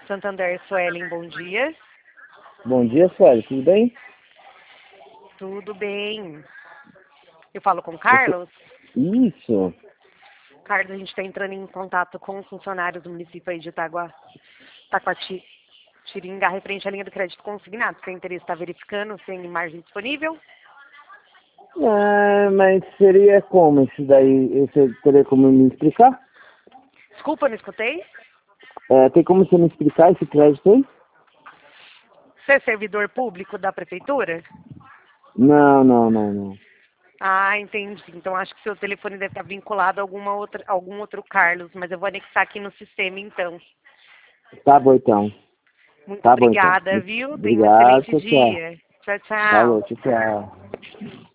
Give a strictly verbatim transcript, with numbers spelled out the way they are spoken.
Santander, Suelen, bom dia. Bom dia, Sueli, tudo bem? Tudo bem. Eu falo com o Carlos. Isso. Carlos, a gente está entrando em contato com funcionários do município aí de Itagua, Taquati, Tiringa, referente à linha do crédito consignado. Seu interesse está verificando se tem margem disponível? É, mas seria como isso daí? Você teria como me explicar? Desculpa, não escutei. É, tem como você me explicar esse crédito aí? Você é servidor público da prefeitura? Não, não, não, não. Ah, entendi. Então acho que seu telefone deve estar vinculado a alguma outra, algum outro Carlos, mas eu vou anexar aqui no sistema então. Tá bom então. Muito Tá bom então. obrigada, viu? Tenha um Obrigado, excelente tchau, tchau. dia. Tchau, tchau. Falou, tchau, tchau.